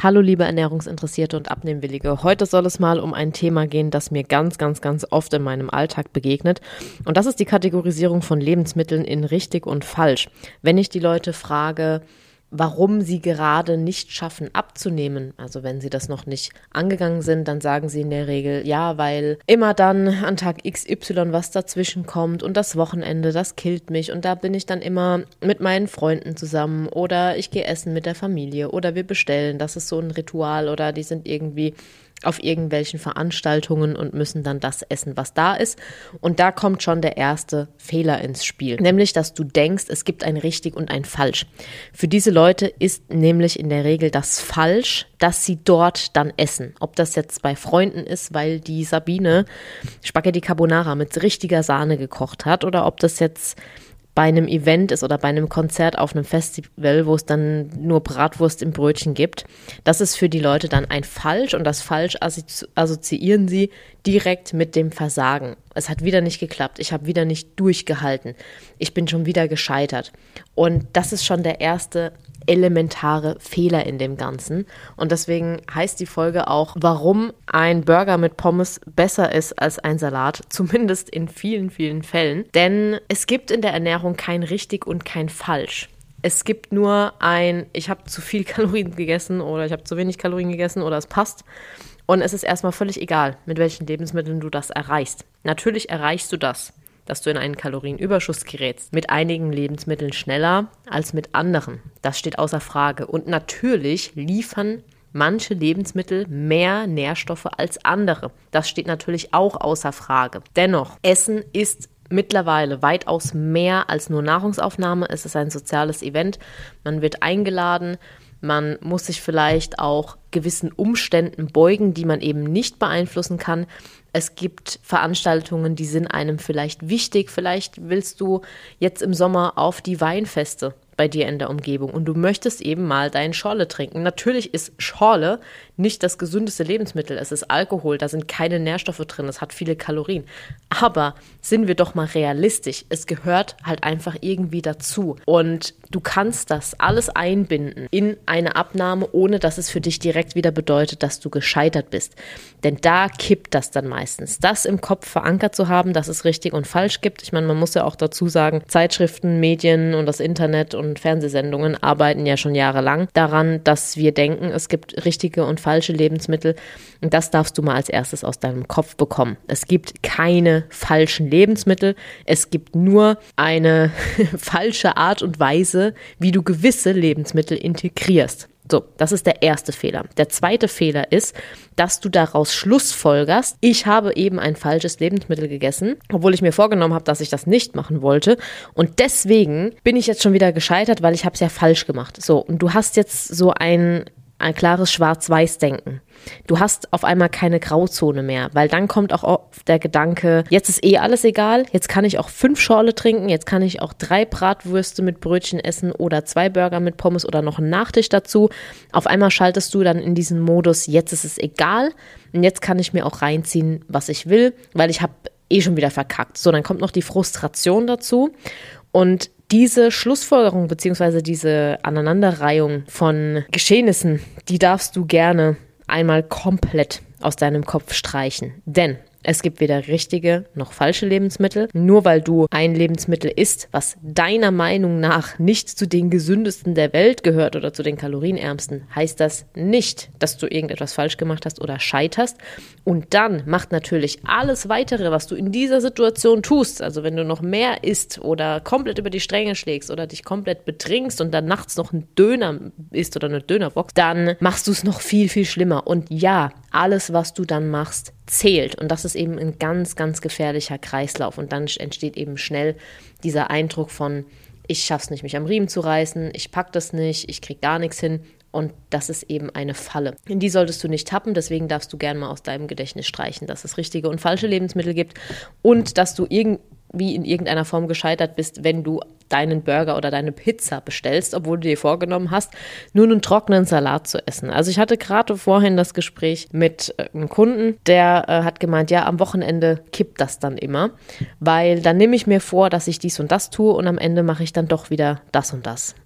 Hallo liebe Ernährungsinteressierte und Abnehmwillige. Heute soll es mal um ein Thema gehen, das mir ganz oft in meinem Alltag begegnet. Und das ist die Kategorisierung von Lebensmitteln in richtig und falsch. Wenn ich die Leute frage, warum sie gerade nicht schaffen abzunehmen, also wenn sie das noch nicht angegangen sind, dann sagen sie in der Regel, ja, weil immer dann an Tag XY was dazwischen kommt und das Wochenende, das killt mich und da bin ich dann immer mit meinen Freunden zusammen oder ich gehe essen mit der Familie oder wir bestellen, das ist so ein Ritual oder die sind irgendwie auf irgendwelchen Veranstaltungen und müssen dann das essen, was da ist. Und da kommt schon der erste Fehler ins Spiel, nämlich, dass du denkst, es gibt ein richtig und ein falsch. Für diese Leute ist nämlich in der Regel das falsch, dass sie dort dann essen. Ob das jetzt bei Freunden ist, weil die Sabine Spaghetti Carbonara mit richtiger Sahne gekocht hat oder ob das jetzt bei einem Event ist oder bei einem Konzert auf einem Festival, wo es dann nur Bratwurst im Brötchen gibt. Das ist für die Leute dann ein Falsch und das Falsch assoziieren sie direkt mit dem Versagen. Es hat wieder nicht geklappt, ich habe wieder nicht durchgehalten, ich bin schon wieder gescheitert. Und das ist schon der erste elementare Fehler in dem Ganzen. Und deswegen heißt die Folge auch, warum ein Burger mit Pommes besser ist als ein Salat, zumindest in vielen Fällen. Denn es gibt in der Ernährung kein richtig und kein falsch. Es gibt nur ein, ich habe zu viel Kalorien gegessen oder ich habe zu wenig Kalorien gegessen oder es passt. Und es ist erstmal völlig egal, mit welchen Lebensmitteln du das erreichst. Natürlich erreichst du das, dass du in einen Kalorienüberschuss gerätst, mit einigen Lebensmitteln schneller als mit anderen. Das steht außer Frage. Und natürlich liefern manche Lebensmittel mehr Nährstoffe als andere. Das steht natürlich auch außer Frage. Dennoch, Essen ist mittlerweile weitaus mehr als nur Nahrungsaufnahme. Es ist ein soziales Event. Man wird eingeladen. Man muss sich vielleicht auch gewissen Umständen beugen, die man eben nicht beeinflussen kann. Es gibt Veranstaltungen, die sind einem vielleicht wichtig. Vielleicht willst du jetzt im Sommer auf die Weinfeste bei dir in der Umgebung und du möchtest eben mal deinen Schorle trinken. Natürlich ist Schorle nicht das gesündeste Lebensmittel. Es ist Alkohol, da sind keine Nährstoffe drin, es hat viele Kalorien. Aber sind wir doch mal realistisch, es gehört halt einfach irgendwie dazu. Und du kannst das alles einbinden in eine Abnahme, ohne dass es für dich direkt wieder bedeutet, dass du gescheitert bist. Denn da kippt das dann meistens. Das im Kopf verankert zu haben, dass es richtig und falsch gibt. Ich meine, man muss ja auch dazu sagen, Zeitschriften, Medien und das Internet und Fernsehsendungen arbeiten ja schon jahrelang daran, dass wir denken, es gibt richtige und falsche Lebensmittel. Und das darfst du mal als erstes aus deinem Kopf bekommen. Es gibt keine falschen Lebensmittel. Es gibt nur eine falsche Art und Weise, wie du gewisse Lebensmittel integrierst. So, das ist der erste Fehler. Der zweite Fehler ist, dass du daraus schlussfolgerst, ich habe eben ein falsches Lebensmittel gegessen, obwohl ich mir vorgenommen habe, dass ich das nicht machen wollte. Und deswegen bin ich jetzt schon wieder gescheitert, weil ich habe es ja falsch gemacht. So, und du hast jetzt so ein klares Schwarz-Weiß-Denken. Du hast auf einmal keine Grauzone mehr, weil dann kommt auch oft der Gedanke, jetzt ist alles egal, jetzt kann ich auch 5 Schorle trinken, jetzt kann ich auch 3 Bratwürste mit Brötchen essen oder 2 Burger mit Pommes oder noch einen Nachtisch dazu. Auf einmal schaltest du dann in diesen Modus, jetzt ist es egal und jetzt kann ich mir auch reinziehen, was ich will, weil ich habe schon wieder verkackt. So, dann kommt noch die Frustration dazu und diese Schlussfolgerung bzw. diese Aneinanderreihung von Geschehnissen, die darfst du gerne einmal komplett aus deinem Kopf streichen. Denn es gibt weder richtige noch falsche Lebensmittel. Nur weil du ein Lebensmittel isst, was deiner Meinung nach nicht zu den gesündesten der Welt gehört oder zu den kalorienärmsten, heißt das nicht, dass du irgendetwas falsch gemacht hast oder scheiterst. Und dann macht natürlich alles Weitere, was du in dieser Situation tust, also wenn du noch mehr isst oder komplett über die Stränge schlägst oder dich komplett betrinkst und dann nachts noch einen Döner isst oder eine Dönerbox, dann machst du es noch viel schlimmer. Und ja, alles, was du dann machst, zählt. Und das ist eben ein ganz gefährlicher Kreislauf. Und dann entsteht eben schnell dieser Eindruck von, ich schaff's nicht, mich am Riemen zu reißen, ich pack das nicht, ich krieg gar nichts hin. Und das ist eben eine Falle. In die solltest du nicht tappen, deswegen darfst du gerne mal aus deinem Gedächtnis streichen, dass es richtige und falsche Lebensmittel gibt und dass du irgendwie in irgendeiner Form gescheitert bist, wenn du deinen Burger oder deine Pizza bestellst, obwohl du dir vorgenommen hast, nur einen trockenen Salat zu essen. Also ich hatte gerade vorhin das Gespräch mit einem Kunden, der hat gemeint, ja, am Wochenende kippt das dann immer, weil dann nehme ich mir vor, dass ich dies und das tue und am Ende mache ich dann doch wieder das und das.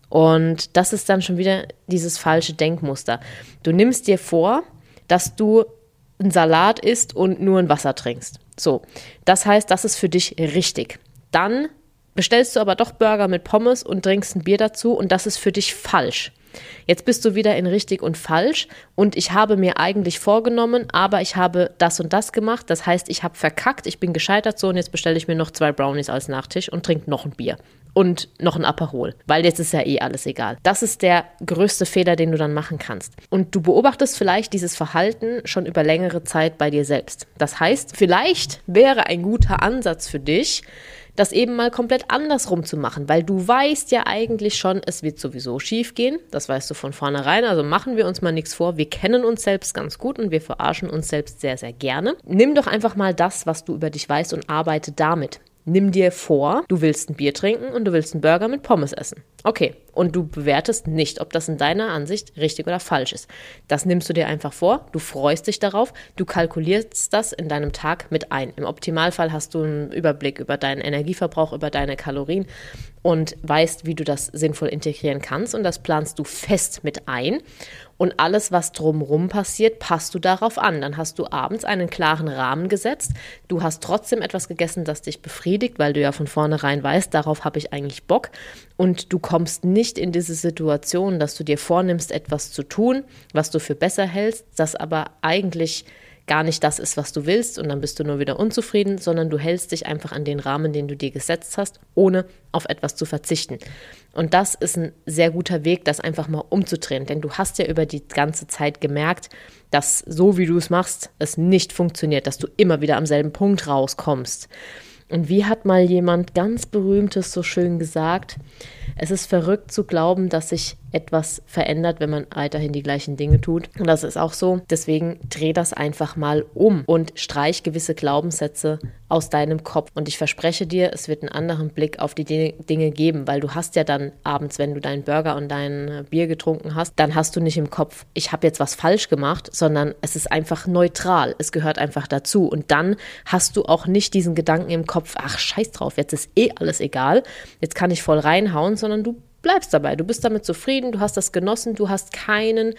Und das ist dann schon wieder dieses falsche Denkmuster. Du nimmst dir vor, dass du einen Salat isst und nur ein Wasser trinkst. So, das heißt, das ist für dich richtig. Dann bestellst du aber doch Burger mit Pommes und trinkst ein Bier dazu und das ist für dich falsch. Jetzt bist du wieder in richtig und falsch und ich habe mir eigentlich vorgenommen, aber ich habe das und das gemacht. Das heißt, ich habe verkackt, ich bin gescheitert so und jetzt bestelle ich mir noch 2 Brownies als Nachtisch und trinke noch ein Bier. Und noch ein Aperol, weil jetzt ist ja eh alles egal. Das ist der größte Fehler, den du dann machen kannst. Und du beobachtest vielleicht dieses Verhalten schon über längere Zeit bei dir selbst. Das heißt, vielleicht wäre ein guter Ansatz für dich, das eben mal komplett andersrum zu machen, weil du weißt ja eigentlich schon, es wird sowieso schief gehen. Das weißt du von vornherein, also machen wir uns mal nichts vor. Wir kennen uns selbst ganz gut und wir verarschen uns selbst sehr, sehr gerne. Nimm doch einfach mal das, was du über dich weißt und arbeite damit. Nimm dir vor, du willst ein Bier trinken und du willst einen Burger mit Pommes essen. Okay, und du bewertest nicht, ob das in deiner Ansicht richtig oder falsch ist. Das nimmst du dir einfach vor, du freust dich darauf, du kalkulierst das in deinem Tag mit ein. Im Optimalfall hast du einen Überblick über deinen Energieverbrauch, über deine Kalorien und weißt, wie du das sinnvoll integrieren kannst und das planst du fest mit ein. Und alles, was drumherum passiert, passt du darauf an. Dann hast du abends einen klaren Rahmen gesetzt. Du hast trotzdem etwas gegessen, das dich befriedigt, weil du ja von vornherein weißt, darauf habe ich eigentlich Bock. Und du kommst nicht in diese Situation, dass du dir vornimmst, etwas zu tun, was du für besser hältst, das aber eigentlich gar nicht das ist, was du willst und dann bist du nur wieder unzufrieden, sondern du hältst dich einfach an den Rahmen, den du dir gesetzt hast, ohne auf etwas zu verzichten. Und das ist ein sehr guter Weg, das einfach mal umzudrehen, denn du hast ja über die ganze Zeit gemerkt, dass so wie du es machst, es nicht funktioniert, dass du immer wieder am selben Punkt rauskommst. Und wie hat mal jemand ganz Berühmtes so schön gesagt, es ist verrückt zu glauben, dass sich etwas verändert, wenn man weiterhin die gleichen Dinge tut. Und das ist auch so. Deswegen dreh das einfach mal um und streich gewisse Glaubenssätze aus deinem Kopf. Und ich verspreche dir, es wird einen anderen Blick auf die Dinge geben, weil du hast ja dann abends, wenn du deinen Burger und dein Bier getrunken hast, dann hast du nicht im Kopf, ich habe jetzt was falsch gemacht, sondern es ist einfach neutral. Es gehört einfach dazu. Und dann hast du auch nicht diesen Gedanken im Kopf, ach scheiß drauf, jetzt ist eh alles egal, jetzt kann ich voll reinhauen, sondern du bleibst dabei, du bist damit zufrieden, du hast das genossen, du hast keinen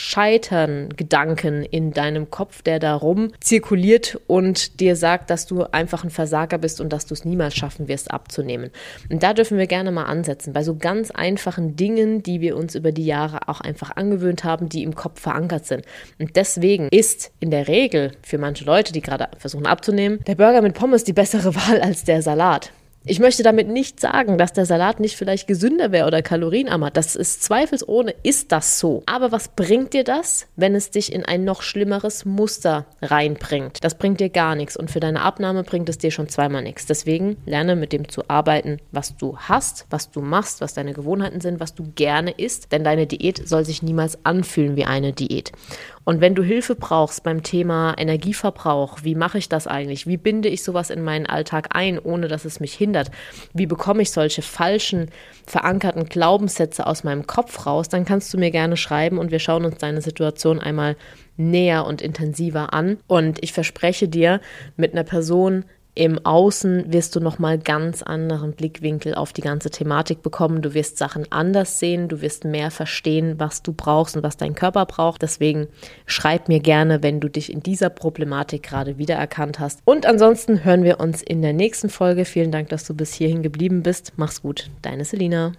Scheitern-Gedanken in deinem Kopf, der da rum zirkuliert und dir sagt, dass du einfach ein Versager bist und dass du es niemals schaffen wirst, abzunehmen. Und da dürfen wir gerne mal ansetzen, bei so ganz einfachen Dingen, die wir uns über die Jahre auch einfach angewöhnt haben, die im Kopf verankert sind. Und deswegen ist in der Regel für manche Leute, die gerade versuchen abzunehmen, der Burger mit Pommes die bessere Wahl als der Salat. Ich möchte damit nicht sagen, dass der Salat nicht vielleicht gesünder wäre oder kalorienarmer. Das ist zweifelsohne, ist das so. Aber was bringt dir das, wenn es dich in ein noch schlimmeres Muster reinbringt? Das bringt dir gar nichts und für deine Abnahme bringt es dir schon zweimal nichts. Deswegen lerne mit dem zu arbeiten, was du hast, was du machst, was deine Gewohnheiten sind, was du gerne isst. Denn deine Diät soll sich niemals anfühlen wie eine Diät. Und wenn du Hilfe brauchst beim Thema Energieverbrauch, wie mache ich das eigentlich? Wie binde ich sowas in meinen Alltag ein, ohne dass es mich hindert? Wie bekomme ich solche falschen, verankerten Glaubenssätze aus meinem Kopf raus? Dann kannst du mir gerne schreiben und wir schauen uns deine Situation einmal näher und intensiver an. Und ich verspreche dir, mit einer Person im Außen wirst du nochmal ganz anderen Blickwinkel auf die ganze Thematik bekommen. Du wirst Sachen anders sehen, du wirst mehr verstehen, was du brauchst und was dein Körper braucht. Deswegen schreib mir gerne, wenn du dich in dieser Problematik gerade wiedererkannt hast. Und ansonsten hören wir uns in der nächsten Folge. Vielen Dank, dass du bis hierhin geblieben bist. Mach's gut, deine Selina.